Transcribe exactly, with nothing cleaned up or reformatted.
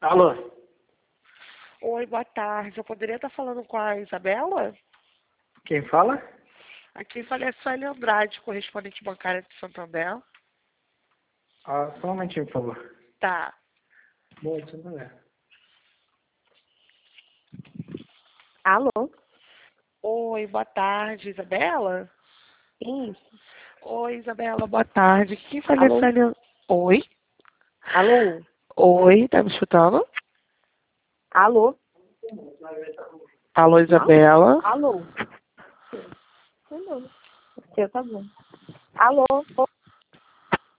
Alô? Oi, boa tarde. Eu poderia estar falando com a Isabela? Quem fala? Aqui falei a Sueli Andrade, correspondente bancária de Santander. Ah, só um momentinho, por favor. Tá. Boa, deixa eu ver. Alô? Oi, boa tarde, Isabela? Isso. Oi, Isabela, boa tarde. Quem fala é a Alô? Sueli An- Oi? Alô? Oi, tá me escutando? Alô? Alô, Isabela? Alô? Não. Seu, tá bom. Alô?